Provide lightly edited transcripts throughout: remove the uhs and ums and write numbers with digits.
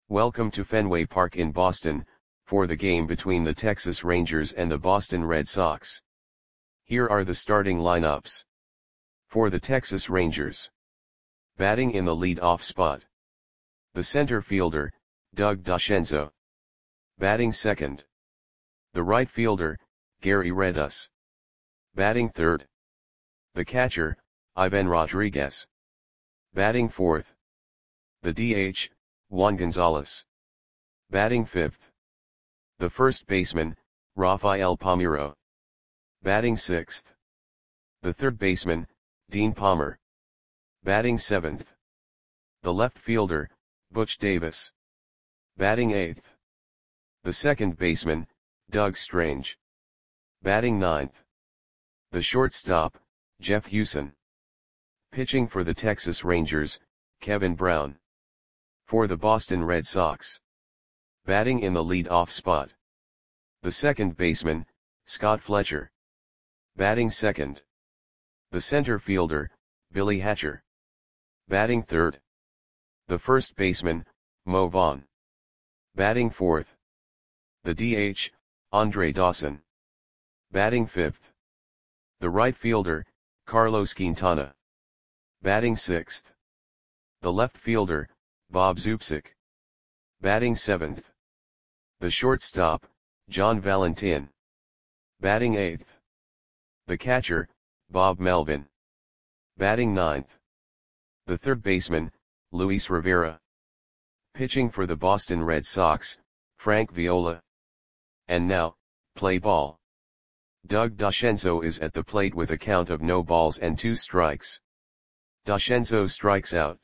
Welcome to Fenway Park in Boston, for the game between the Texas Rangers and the Boston Red Sox. Here are the starting lineups. For the Texas Rangers. Batting in the lead-off spot. The center fielder, Doug DeCenzo. Batting second. The right fielder, Gary Redus. Batting third. The catcher, Ivan Rodriguez. Batting fourth. The DH, Juan Gonzalez. Batting fifth. The first baseman, Rafael Palmeiro. Batting sixth. The third baseman, Dean Palmer. Batting seventh. The left fielder, Butch Davis. Batting eighth. The second baseman, Doug Strange. Batting ninth. The shortstop, Jeff Hewson. Pitching for the Texas Rangers, Kevin Brown. For the Boston Red Sox. Batting in the lead-off spot. The second baseman, Scott Fletcher. Batting second. The center fielder, Billy Hatcher. Batting third. The first baseman, Mo Vaughn. Batting fourth. The DH, Andre Dawson. Batting fifth. The right fielder, Carlos Quintana. Batting sixth. The left fielder, Bob Zubcic. Batting seventh. The shortstop, John Valentin. Batting eighth. The catcher, Bob Melvin. Batting ninth. The third baseman, Luis Rivera. Pitching for the Boston Red Sox, Frank Viola. And now, play ball. Doug DeCenzo is at the plate with a count of no balls and 2 strikes. DeCenzo strikes out.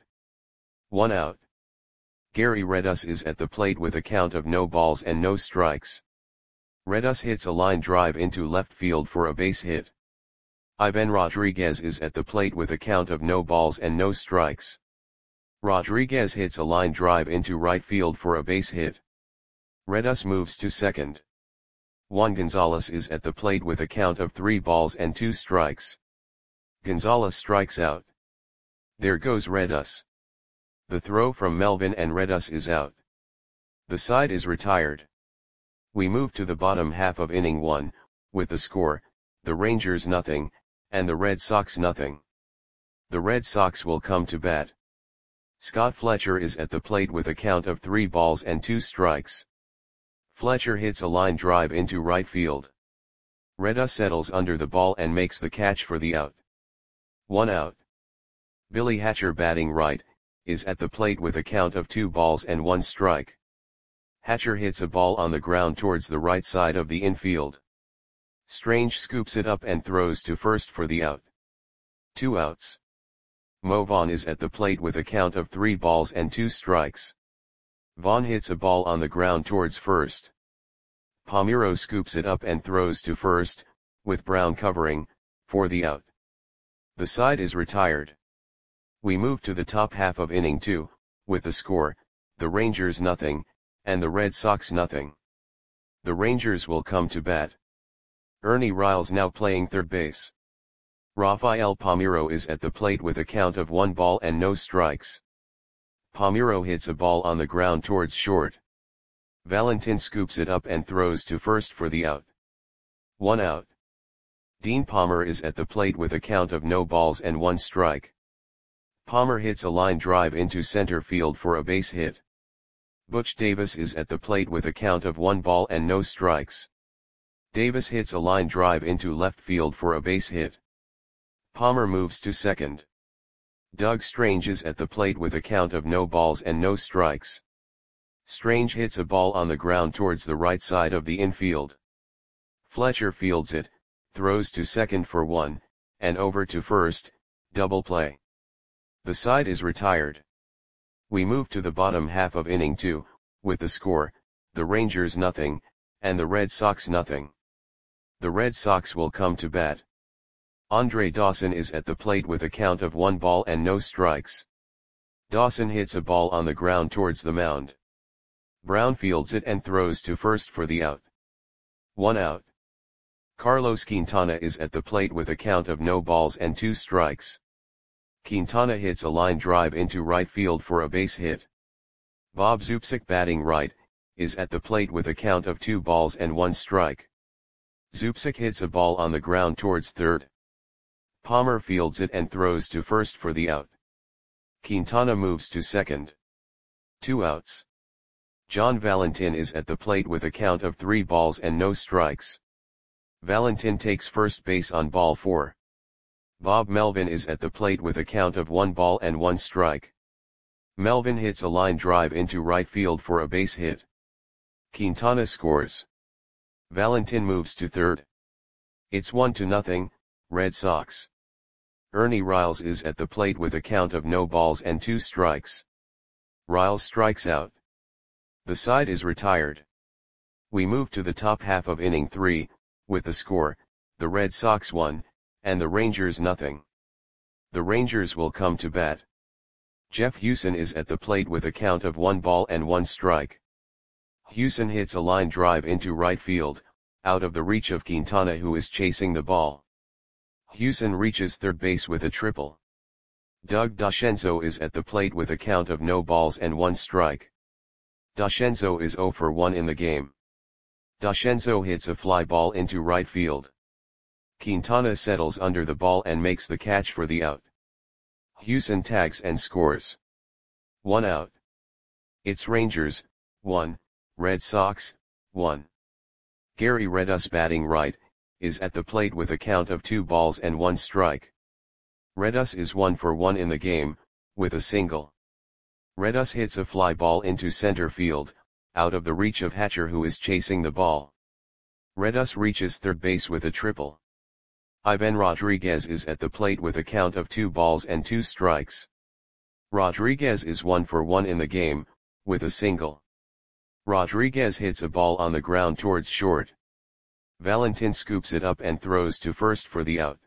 1 out. Gary Redus is at the plate with a count of no balls and no strikes. Redus hits a line drive into left field for a base hit. Ivan Rodriguez is at the plate with a count of no balls and no strikes. Rodriguez hits a line drive into right field for a base hit. Redus moves to second. Juan Gonzalez is at the plate with a count of 3 balls and 2 strikes. Gonzalez strikes out. There goes Redus. The throw from Melvin and Redus is out. The side is retired. We move to the bottom half of inning 1, with the score, the Rangers nothing, and the Red Sox nothing. The Red Sox will come to bat. Scott Fletcher is at the plate with a count of 3 balls and 2 strikes. Fletcher hits a line drive into right field. Redus settles under the ball and makes the catch for the out. 1 out. Billy Hatcher, batting right, is at the plate with a count of 2 balls and 1 strike. Hatcher hits a ball on the ground towards the right side of the infield. Strange scoops it up and throws to first for the out. 2 outs. Mo Vaughn is at the plate with a count of 3 balls and 2 strikes. Vaughn hits a ball on the ground towards first. Palmeiro scoops it up and throws to first, with Brown covering, for the out. The side is retired. We move to the top half of inning 2, with the score, the Rangers nothing, and the Red Sox nothing. The Rangers will come to bat. Ernie Riles now playing third base. Rafael Palmeiro is at the plate with a count of 1 ball and no strikes. Palmeiro hits a ball on the ground towards short. Valentin scoops it up and throws to first for the out. 1 out. Dean Palmer is at the plate with a count of no balls and 1 strike. Palmer hits a line drive into center field for a base hit. Butch Davis is at the plate with a count of 1 ball and no strikes. Davis hits a line drive into left field for a base hit. Palmer moves to second. Doug Strange is at the plate with a count of no balls and no strikes. Strange hits a ball on the ground towards the right side of the infield. Fletcher fields it, throws to second for 1, and over to first, double play. The side is retired. We move to the bottom half of inning 2, with the score, the Rangers nothing, and the Red Sox nothing. The Red Sox will come to bat. Andre Dawson is at the plate with a count of 1 ball and no strikes. Dawson hits a ball on the ground towards the mound. Brown fields it and throws to first for the out. 1 out. Carlos Quintana is at the plate with a count of no balls and 2 strikes. Quintana hits a line drive into right field for a base hit. Bob Zubcic, batting right, is at the plate with a count of 2 balls and 1 strike. Zubcic hits a ball on the ground towards third. Palmer fields it and throws to first for the out. Quintana moves to second. 2 outs. John Valentin is at the plate with a count of 3 balls and no strikes. Valentin takes first base on ball 4. Bob Melvin is at the plate with a count of 1 ball and 1 strike. Melvin hits a line drive into right field for a base hit. Quintana scores. Valentin moves to third. It's 1-0, Red Sox. Ernie Riles is at the plate with a count of no balls and 2 strikes. Riles strikes out. The side is retired. We move to the top half of inning 3, with the score, the Red Sox 1, and the Rangers 0. The Rangers will come to bat. Jeff Hewson is at the plate with a count of 1 ball and 1 strike. Hewson hits a line drive into right field, out of the reach of Quintana, who is chasing the ball. Hewson reaches third base with a triple. Doug Dascenzo is at the plate with a count of no balls and 1 strike. Dascenzo is 0 for 1 in the game. Dascenzo hits a fly ball into right field. Quintana settles under the ball and makes the catch for the out. Hewson tags and scores. 1 out. It's Rangers 1, Red Sox 1. Gary Redus, batting right, is at the plate with a count of 2 balls and 1 strike. Redus is 1 for 1 in the game, with a single. Redus hits a fly ball into center field, out of the reach of Hatcher, who is chasing the ball. Redus reaches third base with a triple. Ivan Rodriguez is at the plate with a count of 2 balls and 2 strikes. Rodriguez is 1 for 1 in the game, with a single. Rodriguez hits a ball on the ground towards short. Valentin scoops it up and throws to first for the out.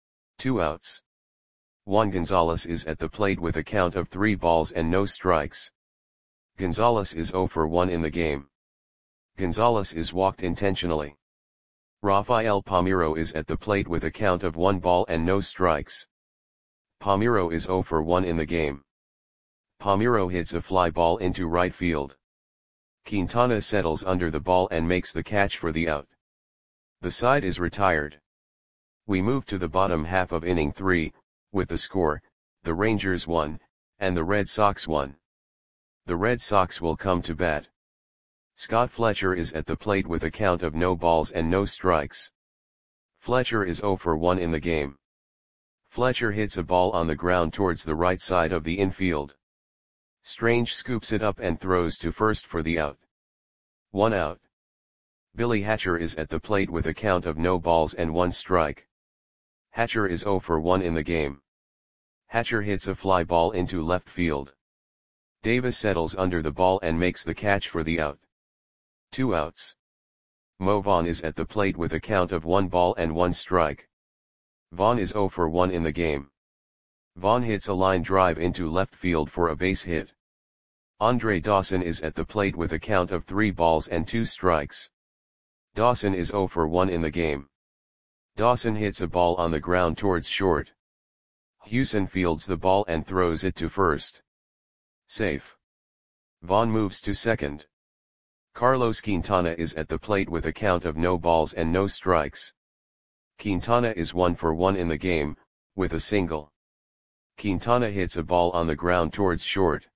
2 outs. Juan Gonzalez is at the plate with a count of 3 balls and no strikes. Gonzalez is 0 for 1 in the game. Gonzalez is walked intentionally. Rafael Palmeiro is at the plate with a count of 1 ball and no strikes. Palmeiro is 0 for 1 in the game. Palmeiro hits a fly ball into right field. Quintana settles under the ball and makes the catch for the out. The side is retired. We move to the bottom half of inning 3, with the score, the Rangers 1, and the Red Sox 1. The Red Sox will come to bat. Scott Fletcher is at the plate with a count of no balls and no strikes. Fletcher is 0 for 1 in the game. Fletcher hits a ball on the ground towards the right side of the infield. Strange scoops it up and throws to first for the out. 1 out. Billy Hatcher is at the plate with a count of no balls and 1 strike. Hatcher is 0 for 1 in the game. Hatcher hits a fly ball into left field. Davis settles under the ball and makes the catch for the out. 2 outs. Mo Vaughn is at the plate with a count of 1 ball and 1 strike. Vaughn is 0 for 1 in the game. Vaughn hits a line drive into left field for a base hit. Andre Dawson is at the plate with a count of 3 balls and 2 strikes. Dawson is 0 for 1 in the game. Dawson hits a ball on the ground towards short. Hewson fields the ball and throws it to first. Safe. Vaughn moves to second. Carlos Quintana is at the plate with a count of no balls and no strikes. Quintana is 1 for 1 in the game, with a single. Quintana hits a ball on the ground towards short.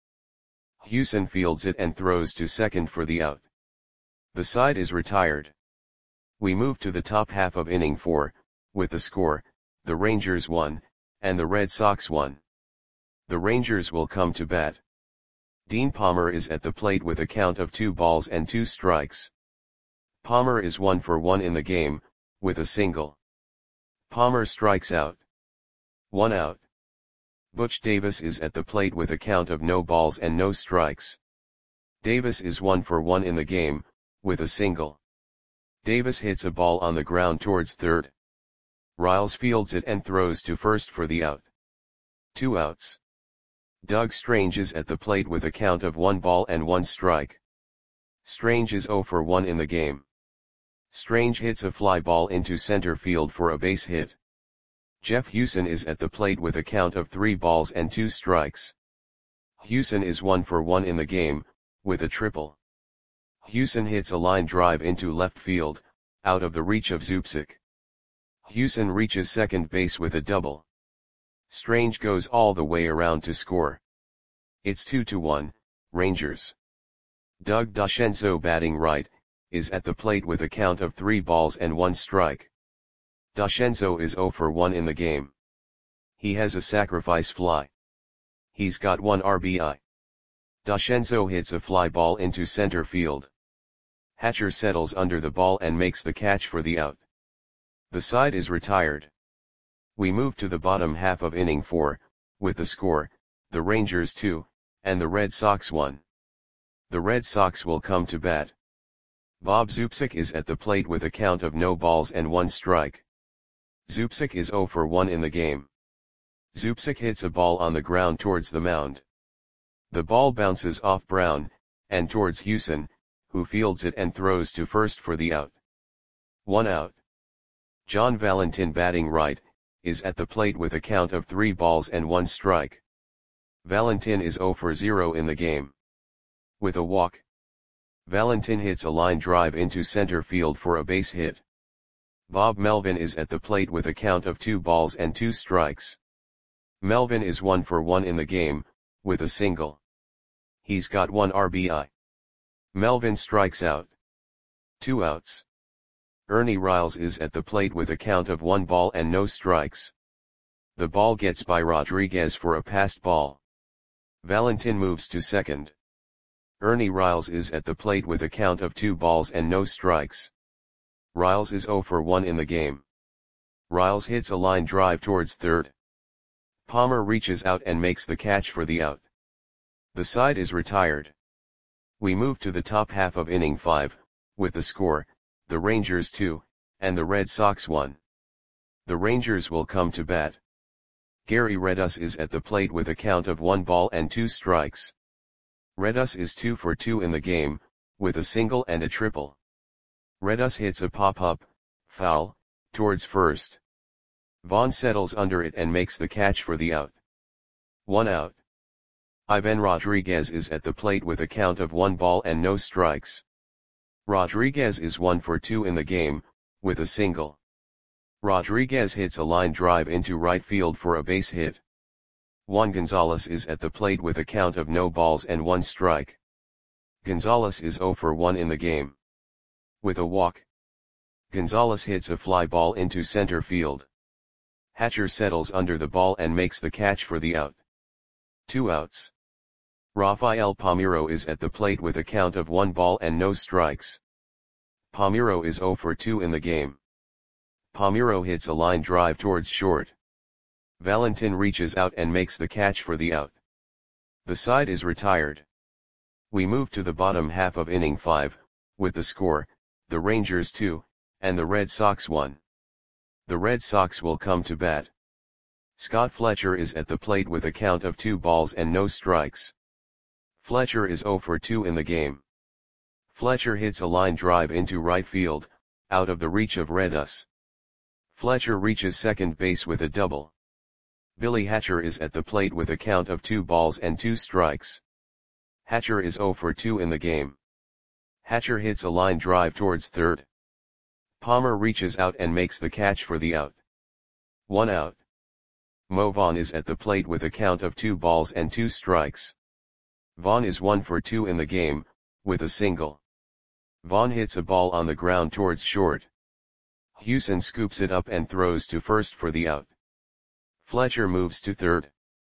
Hewson fields it and throws to second for the out. The side is retired. We move to the top half of inning 4, with the score, the Rangers 1, and the Red Sox 1. The Rangers will come to bat. Dean Palmer is at the plate with a count of 2 balls and 2 strikes. Palmer is 1 for 1 in the game, with a single. Palmer strikes out. 1 out. Butch Davis is at the plate with a count of no balls and no strikes. Davis is 1 for 1 in the game, with a single. Davis hits a ball on the ground towards third. Riles fields it and throws to first for the out. 2 outs. Doug Strange is at the plate with a count of 1 ball and 1 strike. Strange is 0 for 1 in the game. Strange hits a fly ball into center field for a base hit. Jeff Hewson is at the plate with a count of 3 balls and 2 strikes. Hewson is 1 for 1 in the game, with a triple. Hewson hits a line drive into left field, out of the reach of Zubcic. Hewson reaches second base with a double. Strange goes all the way around to score. It's 2-1, Rangers. Doug DeCenzo, batting right, is at the plate with a count of 3 balls and 1 strike. DeCenzo is 0 for 1 in the game. He has a sacrifice fly. He's got 1 RBI. DeCenzo hits a fly ball into center field. Hatcher settles under the ball and makes the catch for the out. The side is retired. We move to the bottom half of inning 4, with the score, the Rangers 2, and the Red Sox 1. The Red Sox will come to bat. Bob Zubcic is at the plate with a count of no balls and 1 strike. Zubcic is 0 for 1 in the game. Zubcic hits a ball on the ground towards the mound. The ball bounces off Brown, and towards Hewson, who fields it and throws to first for the out. 1 out. John Valentin, batting right, is at the plate with a count of 3 balls and 1 strike. Valentin is 0 for 0 in the game. With a walk, Valentin hits a line drive into center field for a base hit. Bob Melvin is at the plate with a count of 2 balls and 2 strikes. Melvin is 1 for 1 in the game, with a single. He's got 1 RBI. Melvin strikes out. 2 outs. Ernie Riles is at the plate with a count of 1 ball and no strikes. The ball gets by Rodriguez for a passed ball. Valentin moves to second. Ernie Riles is at the plate with a count of 2 balls and no strikes. Riles is 0 for 1 in the game. Riles hits a line drive towards third. Palmer reaches out and makes the catch for the out. The side is retired. We move to the top half of inning 5, with the score, the Rangers 2, and the Red Sox 1. The Rangers will come to bat. Gary Redus is at the plate with a count of 1 ball and 2 strikes. Redus is 2 for 2 in the game, with a single and a triple. Redus hits a pop-up, foul, towards first. Vaughn settles under it and makes the catch for the out. 1 out. Ivan Rodriguez is at the plate with a count of 1 ball and no strikes. Rodriguez is 1 for 2 in the game, with a single. Rodriguez hits a line drive into right field for a base hit. Juan Gonzalez is at the plate with a count of no balls and 1 strike. Gonzalez is 0 for 1 in the game. With a walk, Gonzalez hits a fly ball into center field. Hatcher settles under the ball and makes the catch for the out. 2 outs. Rafael Palmeiro is at the plate with a count of 1 ball and no strikes. Palmeiro is 0 for 2 in the game. Palmeiro hits a line drive towards short. Valentin reaches out and makes the catch for the out. The side is retired. We move to the bottom half of inning 5, with the score, the Rangers 2, and the Red Sox 1. The Red Sox will come to bat. Scott Fletcher is at the plate with a count of 2 balls and no strikes. Fletcher is 0 for 2 in the game. Fletcher hits a line drive into right field, out of the reach of Redus. Fletcher reaches second base with a double. Billy Hatcher is at the plate with a count of 2 balls and 2 strikes. Hatcher is 0 for 2 in the game. Hatcher hits a line drive towards third. Palmer reaches out and makes the catch for the out. 1 out. Mo Vaughn is at the plate with a count of 2 balls and 2 strikes. Vaughn is 1 for 2 in the game, with a single. Vaughn hits a ball on the ground towards short. Hewson scoops it up and throws to first for the out. Fletcher moves to third.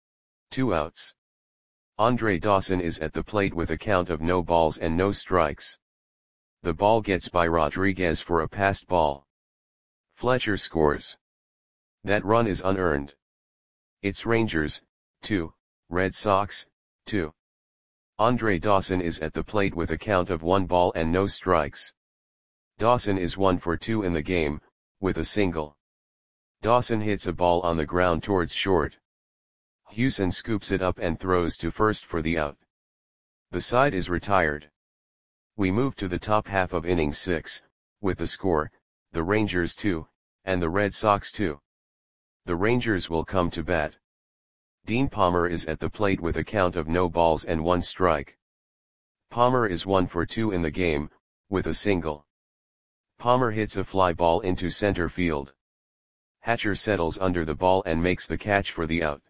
2 outs. Andre Dawson is at the plate with a count of no balls and no strikes. The ball gets by Rodriguez for a passed ball. Fletcher scores. That run is unearned. It's Rangers, 2, Red Sox, 2. Andre Dawson is at the plate with a count of 1 ball and no strikes. Dawson is 1 for 2 in the game, with a single. Dawson hits a ball on the ground towards short. Hewson scoops it up and throws to first for the out. The side is retired. We move to the top half of inning 6, with the score, the Rangers 2, and the Red Sox 2. The Rangers will come to bat. Dean Palmer is at the plate with a count of no balls and 1 strike. Palmer is 1 for 2 in the game, with a single. Palmer hits a fly ball into center field. Hatcher settles under the ball and makes the catch for the out.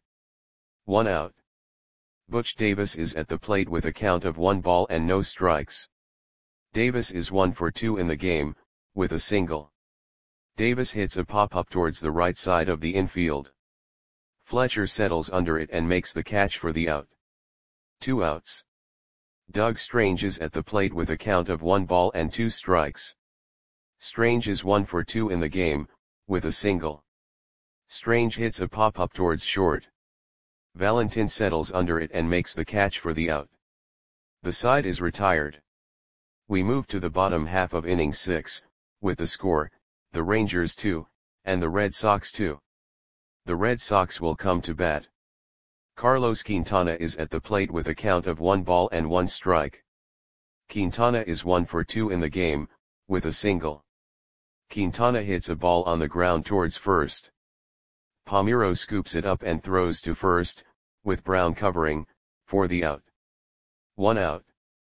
1 out. Butch Davis is at the plate with a count of 1 ball and no strikes. Davis is 1 for 2 in the game, with a single. Davis hits a pop-up towards the right side of the infield. Fletcher settles under it and makes the catch for the out. 2 outs. Doug Strange is at the plate with a count of 1 ball and 2 strikes. Strange is 1 for 2 in the game, with a single. Strange hits a pop-up towards short. Valentin settles under it and makes the catch for the out. The side is retired. We move to the bottom half of inning 6, with the score, the Rangers 2, and the Red Sox 2. The Red Sox will come to bat. Carlos Quintana is at the plate with a count of 1 ball and 1 strike. Quintana is 1 for 2 in the game, with a single. Quintana hits a ball on the ground towards first. Palmeiro scoops it up and throws to first, with Brown covering, for the out. 1 out.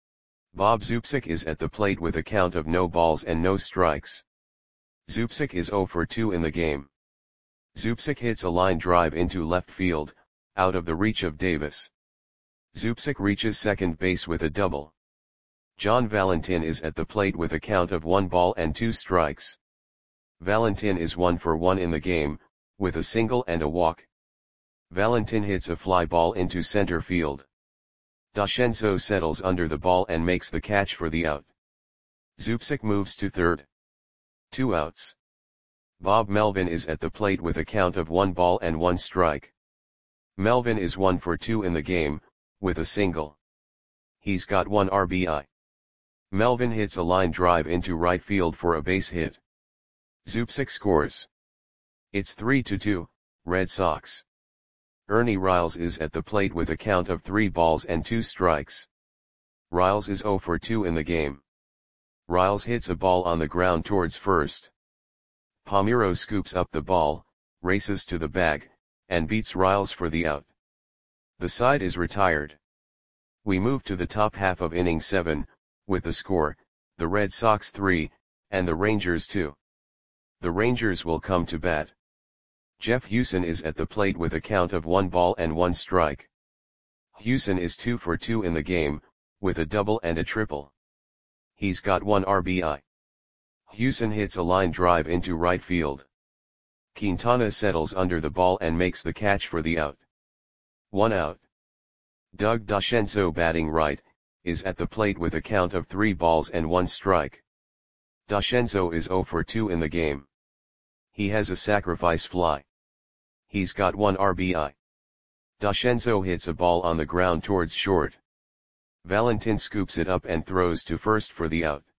Bob Zubcic is at the plate with a count of no balls and no strikes. Zubcic is 0 for 2 in the game. Zubcic hits a line drive into left field, out of the reach of Davis. Zubcic reaches second base with a double. John Valentin is at the plate with a count of 1 ball and 2 strikes. Valentin is 1 for 1 in the game, with a single and a walk. Valentin hits a fly ball into center field. Dashenzo settles under the ball and makes the catch for the out. Zubcic moves to third. 2 outs. Bob Melvin is at the plate with a count of 1 ball and 1 strike. Melvin is 1 for 2 in the game, with a single. He's got 1 RBI. Melvin hits a line drive into right field for a base hit. Zubcic scores. It's 3-2, Red Sox. Ernie Riles is at the plate with a count of 3 balls and 2 strikes. Riles is 0 for 2 in the game. Riles hits a ball on the ground towards first. Palmeiro scoops up the ball, races to the bag, and beats Riles for the out. The side is retired. We move to the top half of inning 7, with the score, the Red Sox 3, and the Rangers 2. The Rangers will come to bat. Jeff Hewson is at the plate with a count of 1 ball and 1 strike. Hewson is 2 for 2 in the game, with a double and a triple. He's got 1 RBI. Hewson hits a line drive into right field. Quintana settles under the ball and makes the catch for the out. 1 out. Doug Dashenzo, batting right, is at the plate with a count of 3 balls and 1 strike. Dashenzo is 0 for 2 in the game. He has a sacrifice fly. He's got 1 RBI. Dashenzo hits a ball on the ground towards short. Valentin scoops it up and throws to first for the out.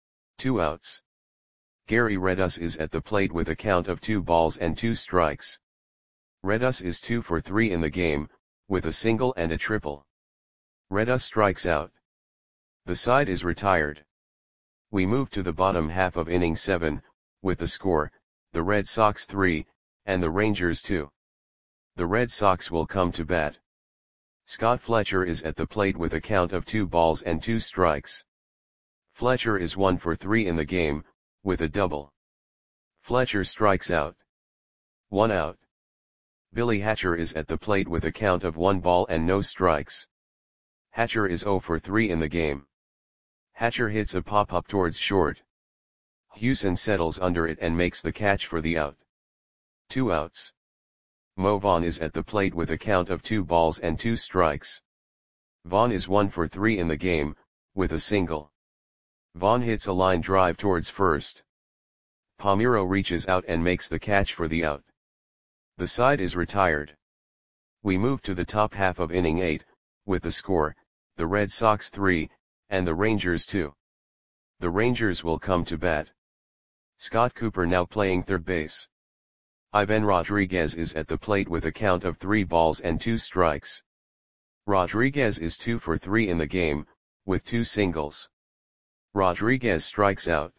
2 outs. Gary Redus is at the plate with a count of 2 balls and 2 strikes. Redus is 2 for 3 in the game, with a single and a triple. Redus strikes out. The side is retired. We move to the bottom half of inning 7, with the score, the Red Sox 3, and the Rangers 2. The Red Sox will come to bat. Scott Fletcher is at the plate with a count of 2 balls and 2 strikes. Fletcher is 1 for 3 in the game, with a double. Fletcher strikes out. 1 out. Billy Hatcher is at the plate with a count of 1 ball and no strikes. Hatcher is 0 for 3 in the game. Hatcher hits a pop-up towards short. Hewson settles under it and makes the catch for the out. 2 outs. Mo Vaughn is at the plate with a count of 2 balls and 2 strikes. Vaughn is 1 for 3 in the game, with a single. Vaughn hits a line drive towards first. Palmeiro reaches out and makes the catch for the out. The side is retired. We move to the top half of inning 8, with the score, the Red Sox 3, and the Rangers 2. The Rangers will come to bat. Scott Cooper now playing third base. Ivan Rodriguez is at the plate with a count of 3 balls and 2 strikes. Rodriguez is 2 for 3 in the game, with 2 singles. Rodriguez strikes out.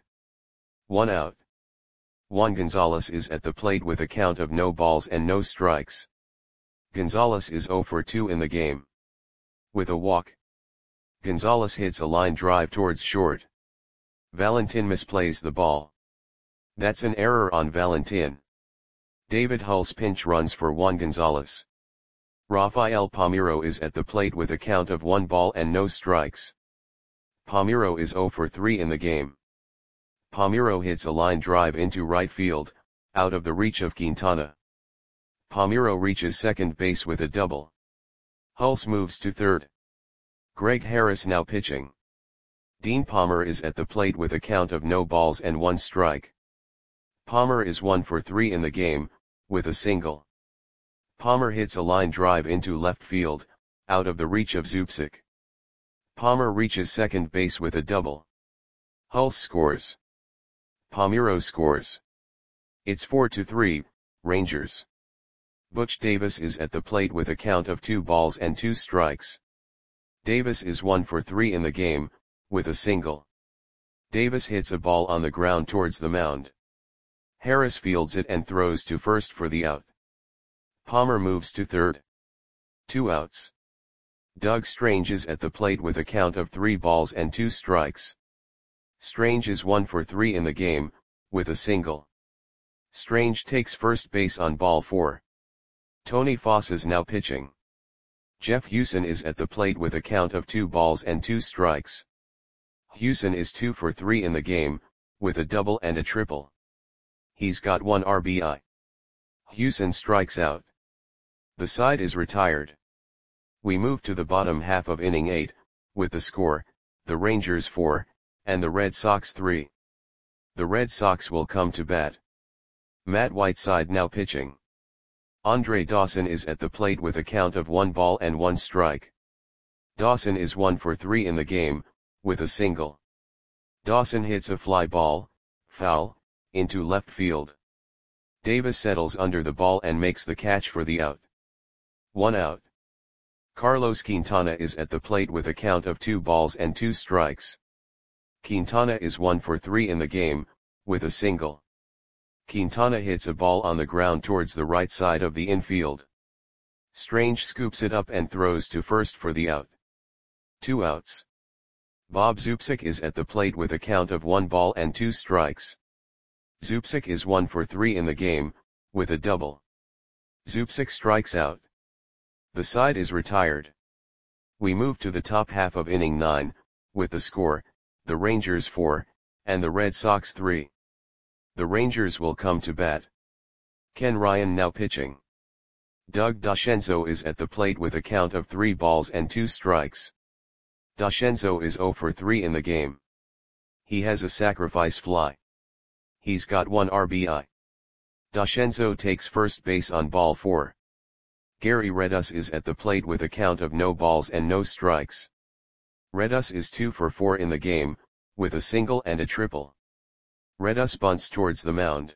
1 out. Juan Gonzalez is at the plate with a count of no balls and no strikes. Gonzalez is 0 for 2 in the game. With a walk. Gonzalez hits a line drive towards short. Valentin misplays the ball. That's an error on Valentin. David Hulse pinch runs for Juan Gonzalez. Rafael Palmeiro is at the plate with a count of 1 ball and no strikes. Palmeiro is 0 for 3 in the game. Palmeiro hits a line drive into right field, out of the reach of Quintana. Palmeiro reaches second base with a double. Hulse moves to third. Greg Harris now pitching. Dean Palmer is at the plate with a count of no balls and 1 strike. Palmer is 1 for 3 in the game, with a single. Palmer hits a line drive into left field, out of the reach of Zubcic. Palmer reaches second base with a double. Hulse scores. Palmeiro scores. It's 4-3, Rangers. Butch Davis is at the plate with a count of 2 balls and 2 strikes. Davis is 1 for 3 in the game, with a single. Davis hits a ball on the ground towards the mound. Harris fields it and throws to first for the out. Palmer moves to third. 2 outs. Doug Strange is at the plate with a count of 3 balls and 2 strikes. Strange is 1 for 3 in the game, with a single. Strange takes first base on ball 4. Tony Foss is now pitching. Jeff Hewson is at the plate with a count of 2 balls and 2 strikes. Hewson is 2 for 3 in the game, with a double and a triple. He's got 1 RBI. Hewson strikes out. The side is retired. We move to the bottom half of inning 8, with the score, the Rangers 4, and the Red Sox 3. The Red Sox will come to bat. Matt Whiteside now pitching. Andre Dawson is at the plate with a count of 1 ball and 1 strike. Dawson is 1 for 3 in the game, with a single. Dawson hits a fly ball, foul, into left field. Davis settles under the ball and makes the catch for the out. 1 out. Carlos Quintana is at the plate with a count of 2 balls and 2 strikes. Quintana is 1 for 3 in the game, with a single. Quintana hits a ball on the ground towards the right side of the infield. Strange scoops it up and throws to first for the out. 2 outs. Bob Zubcic is at the plate with a count of 1 ball and 2 strikes. Zubcic is 1 for 3 in the game, with a double. Zubcic strikes out. The side is retired. We move to the top half of inning 9, with the score, the Rangers 4, and the Red Sox 3. The Rangers will come to bat. Ken Ryan now pitching. Doug DeCenzo is at the plate with a count of 3 balls and 2 strikes. DeCenzo is 0 for 3 in the game. He has a sacrifice fly. He's got 1 RBI. DeCenzo takes first base on ball 4. Gary Redus is at the plate with a count of no balls and no strikes. Redus is 2 for 4 in the game, with a single and a triple. Redus bunts towards the mound.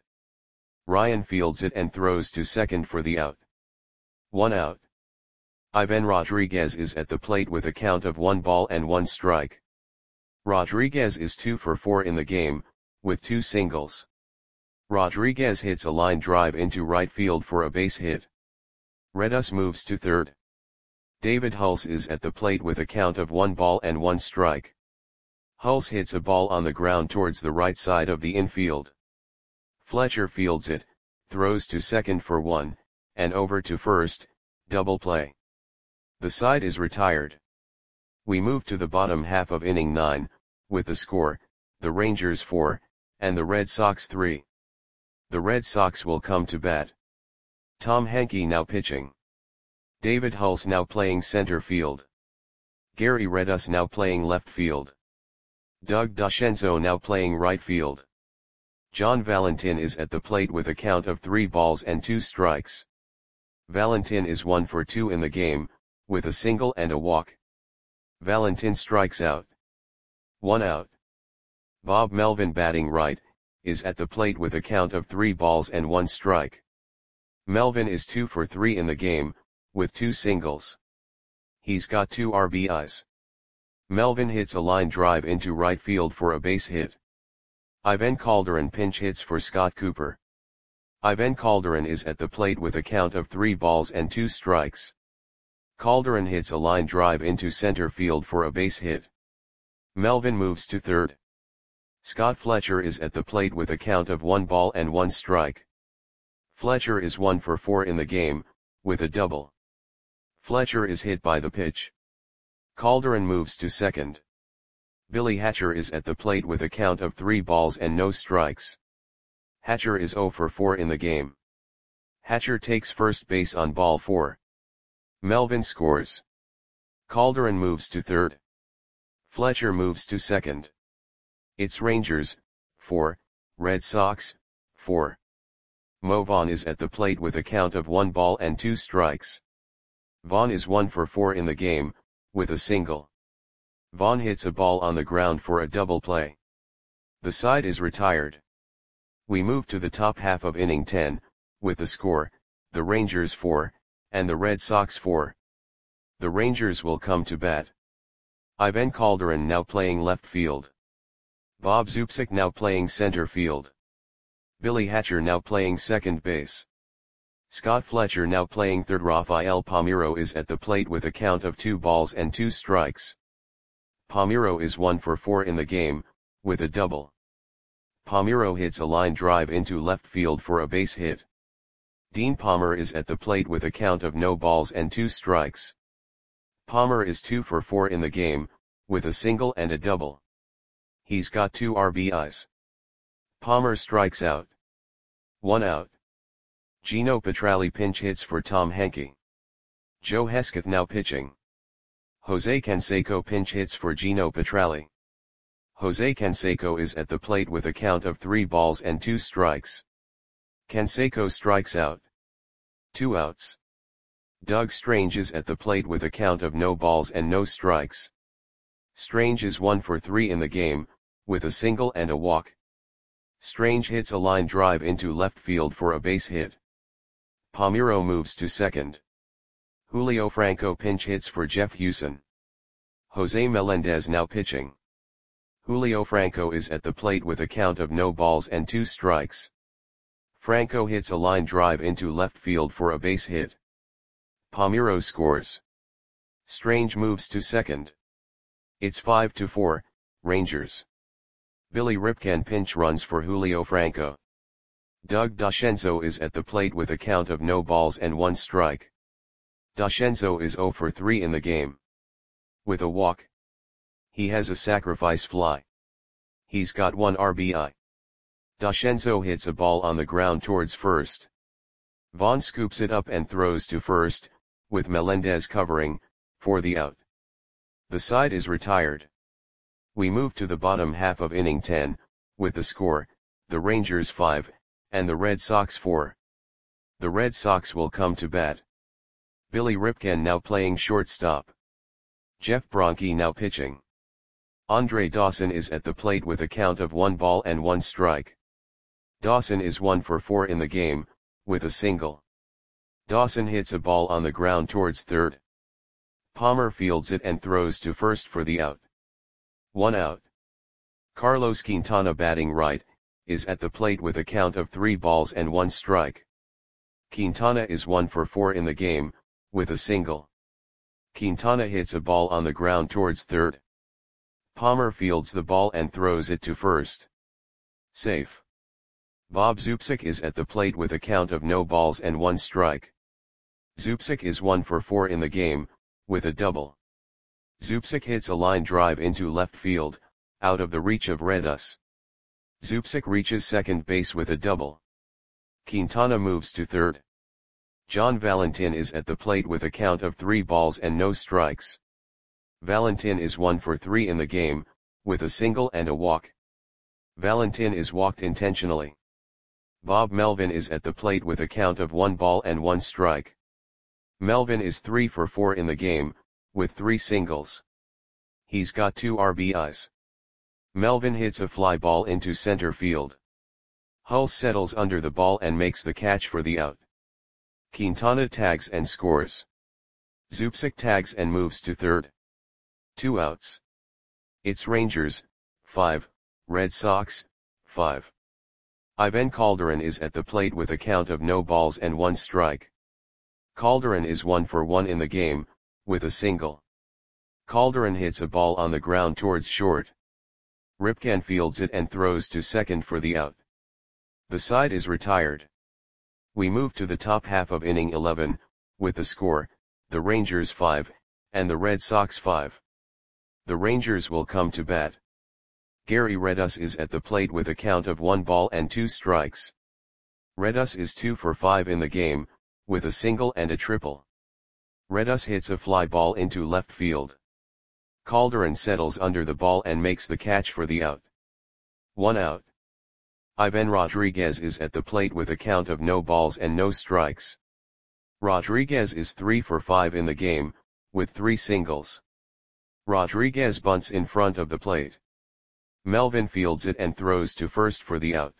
Ryan fields it and throws to second for the out. 1 out. Ivan Rodriguez is at the plate with a count of 1 ball and 1 strike. Rodriguez is 2 for 4 in the game, with 2 singles. Rodriguez hits a line drive into right field for a base hit. Redus moves to third. David Hulse is at the plate with a count of 1 ball and 1 strike. Hulse hits a ball on the ground towards the right side of the infield. Fletcher fields it, throws to second for 1, and over to first, double play. The side is retired. We move to the bottom half of inning 9, with the score, the Rangers 4, and the Red Sox 3. The Red Sox will come to bat. Tom Henke now pitching. David Hulse now playing center field. Gary Redus now playing left field. Doug DeCenzo now playing right field. John Valentin is at the plate with a count of 3 balls and 2 strikes. Valentin is 1 for 2 in the game, with a single and a walk. Valentin strikes out. 1 out. Bob Melvin batting right, is at the plate with a count of 3 balls and 1 strike. Melvin is 2 for 3 in the game, with 2 singles. He's got 2 RBIs. Melvin hits a line drive into right field for a base hit. Ivan Calderon pinch hits for Scott Cooper. Ivan Calderon is at the plate with a count of 3 balls and 2 strikes. Calderon hits a line drive into center field for a base hit. Melvin moves to third. Scott Fletcher is at the plate with a count of 1 ball and 1 strike. Fletcher is 1 for 4 in the game, with a double. Fletcher is hit by the pitch. Calderon moves to second. Billy Hatcher is at the plate with a count of 3 balls and no strikes. Hatcher is 0 for 4 in the game. Hatcher takes first base on ball 4. Melvin scores. Calderon moves to third. Fletcher moves to second. It's Rangers, 4, Red Sox, 4. Mo Vaughn is at the plate with a count of 1 ball and 2 strikes. Vaughn is 1 for 4 in the game, with a single. Vaughn hits a ball on the ground for a double play. The side is retired. We move to the top half of inning 10, with the score, the Rangers 4, and the Red Sox 4. The Rangers will come to bat. Ivan Calderon now playing left field. Bob Zupsik now playing center field. Billy Hatcher now playing second base. Scott Fletcher now playing third. Rafael Palmeiro is at the plate with a count of 2 balls and 2 strikes. Palmeiro is 1 for 4 in the game, with a double. Palmeiro hits a line drive into left field for a base hit. Dean Palmer is at the plate with a count of no balls and 2 strikes. Palmer is 2 for 4 in the game, with a single and a double. He's got 2 RBIs. Palmer strikes out. 1 out. Gino Petralli pinch hits for Tom Henke. Joe Hesketh now pitching. Jose Canseco pinch hits for Gino Petralli. Jose Canseco is at the plate with a count of 3 balls and 2 strikes. Canseco strikes out. 2 outs. Doug Strange is at the plate with a count of no balls and no strikes. Strange is 1 for 3 in the game, with a single and a walk. Strange hits a line drive into left field for a base hit. Palmeiro moves to second. Julio Franco pinch hits for Jeff Hewson. Jose Melendez now pitching. Julio Franco is at the plate with a count of no balls and 2 strikes. Franco hits a line drive into left field for a base hit. Palmeiro scores. Strange moves to second. It's 5-4, Rangers. Billy Ripken pinch runs for Julio Franco. Doug DeCenzo is at the plate with a count of no balls and 1 strike. DeCenzo is 0 for 3 in the game. With a walk. He has a sacrifice fly. He's got 1 RBI. DeCenzo hits a ball on the ground towards first. Vaughn scoops it up and throws to first, with Melendez covering, for the out. The side is retired. We move to the bottom half of inning 10, with the score, the Rangers 5, and the Red Sox 4. The Red Sox will come to bat. Billy Ripken now playing shortstop. Jeff Bronke now pitching. Andre Dawson is at the plate with a count of 1 ball and 1 strike. Dawson is 1 for 4 in the game, with a single. Dawson hits a ball on the ground towards third. Palmer fields it and throws to first for the out. 1 out. Carlos Quintana batting right, is at the plate with a count of 3 balls and 1 strike. Quintana is 1 for 4 in the game, with a single. Quintana hits a ball on the ground towards third. Palmer fields the ball and throws it to first. Safe. Bob Zupsik is at the plate with a count of no balls and 1 strike. Zupsik is 1 for 4 in the game, with a double. Zupsik hits a line drive into left field, out of the reach of Redus. Zupsik reaches second base with a double. Quintana moves to third. John Valentin is at the plate with a count of 3 balls and no strikes. Valentin is 1 for 3 in the game, with a single and a walk. Valentin is walked intentionally. Bob Melvin is at the plate with a count of 1 ball and 1 strike. Melvin is 3 for 4 in the game, with 3 singles. He's got 2 RBIs. Melvin hits a fly ball into center field. Hull settles under the ball and makes the catch for the out. Quintana tags and scores. Zupsik tags and moves to third. 2 outs. It's Rangers, 5, Red Sox, 5. Ivan Calderon is at the plate with a count of no balls and 1 strike. Calderon is 1 for 1 in the game, with a single. Calderon hits a ball on the ground towards short. Ripken fields it and throws to second for the out. The side is retired. We move to the top half of inning 11, with the score, the Rangers 5, and the Red Sox 5. The Rangers will come to bat. Gary Redus is at the plate with a count of 1 ball and 2 strikes. Redus is 2 for 5 in the game, with a single and a triple. Redus hits a fly ball into left field. Calderon settles under the ball and makes the catch for the out. 1 out. Ivan Rodriguez is at the plate with a count of no balls and no strikes. Rodriguez is 3 for 5 in the game, with 3 singles. Rodriguez bunts in front of the plate. Melvin fields it and throws to first for the out.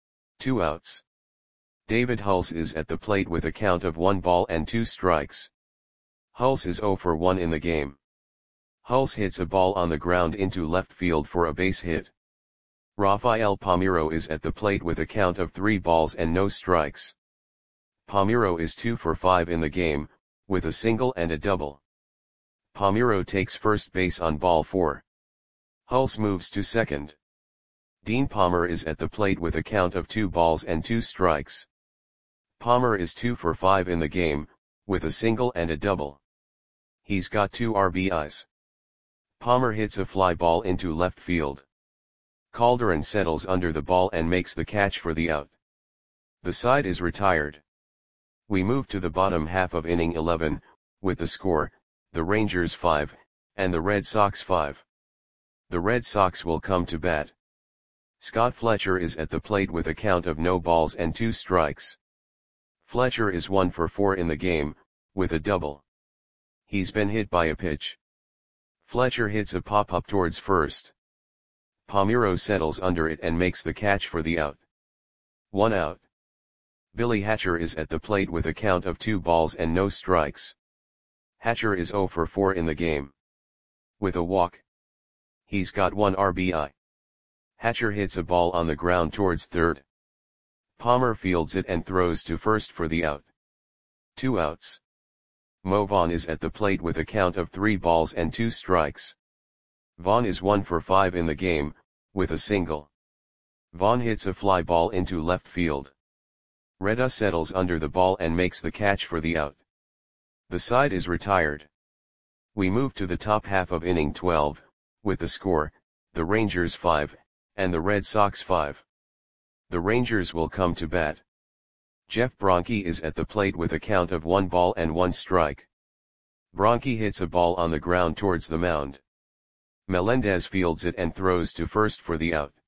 2 outs. David Hulse is at the plate with a count of 1 ball and 2 strikes. Hulse is 0 for 1 in the game. Hulse hits a ball on the ground into left field for a base hit. Rafael Palmeiro is at the plate with a count of 3 balls and no strikes. Palmeiro is 2 for 5 in the game, with a single and a double. Palmeiro takes first base on ball 4. Hulse moves to second. Dean Palmer is at the plate with a count of 2 balls and 2 strikes. Palmer is 2 for 5 in the game, with a single and a double. He's got 2 RBIs. Palmer hits a fly ball into left field. Calderon settles under the ball and makes the catch for the out. The side is retired. We move to the bottom half of inning 11, with the score, the Rangers 5, and the Red Sox 5. The Red Sox will come to bat. Scott Fletcher is at the plate with a count of no balls and 2 strikes. Fletcher is 1 for 4 in the game, with a double. He's been hit by a pitch. Fletcher hits a pop-up towards first. Palmeiro settles under it and makes the catch for the out. 1 out. Billy Hatcher is at the plate with a count of 2 balls and no strikes. Hatcher is 0 for 4 in the game. With a walk. He's got 1 RBI. Hatcher hits a ball on the ground towards third. Palmer fields it and throws to first for the out. 2 outs. Mo Vaughn is at the plate with a count of 3 balls and 2 strikes. Vaughn is 1 for 5 in the game, with a single. Vaughn hits a fly ball into left field. Redus settles under the ball and makes the catch for the out. The side is retired. We move to the top half of inning 12, with the score, the Rangers 5, and the Red Sox 5. The Rangers will come to bat. Jeff Bronke is at the plate with a count of 1 ball and 1 strike. Bronke hits a ball on the ground towards the mound. Melendez fields it and throws to first for the out.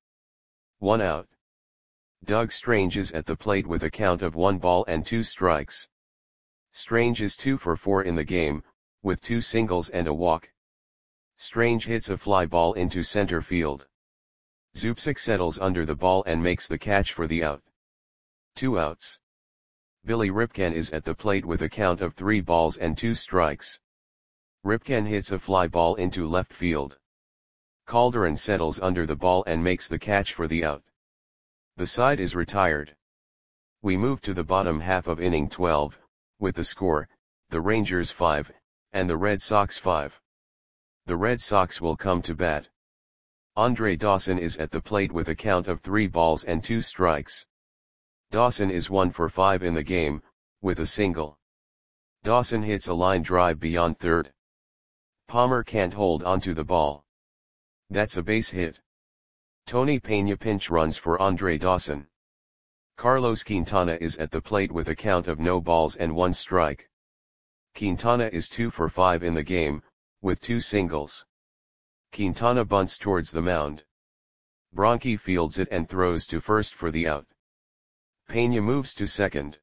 1 out. Doug Strange is at the plate with a count of 1 ball and 2 strikes. Strange is 2 for 4 in the game, with 2 singles and a walk. Strange hits a fly ball into center field. Zubcic settles under the ball and makes the catch for the out. 2 outs. Billy Ripken is at the plate with a count of 3 balls and 2 strikes. Ripken hits a fly ball into left field. Calderon settles under the ball and makes the catch for the out. The side is retired. We move to the bottom half of inning 12, with the score, the Rangers 5, and the Red Sox 5. The Red Sox will come to bat. Andre Dawson is at the plate with a count of 3 balls and 2 strikes. Dawson is 1 for 5 in the game, with a single. Dawson hits a line drive beyond third. Palmer can't hold onto the ball. That's a base hit. Tony Peña pinch runs for Andre Dawson. Carlos Quintana is at the plate with a count of no balls and 1 strike. Quintana is 2 for 5 in the game, with 2 singles. Quintana bunts towards the mound. Bronke fields it and throws to first for the out. Peña moves to second.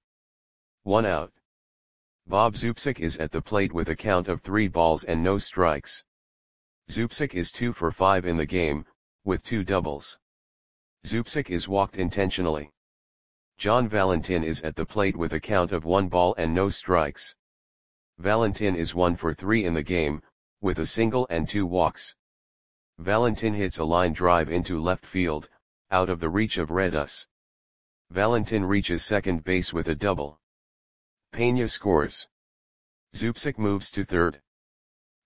1 out. Bob Zubcic is at the plate with a count of 3 balls and no strikes. Zubcic is 2 for 5 in the game, with 2 doubles. Zubcic is walked intentionally. John Valentin is at the plate with a count of 1 ball and no strikes. Valentin is 1 for 3 in the game, with a single and 2 walks. Valentin hits a line drive into left field, out of the reach of Redus. Valentin reaches second base with a double. Peña scores. Zubcic moves to third.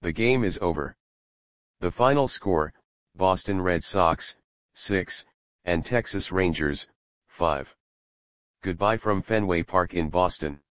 The game is over. The final score, Boston Red Sox, 6, and Texas Rangers, 5. Goodbye from Fenway Park in Boston.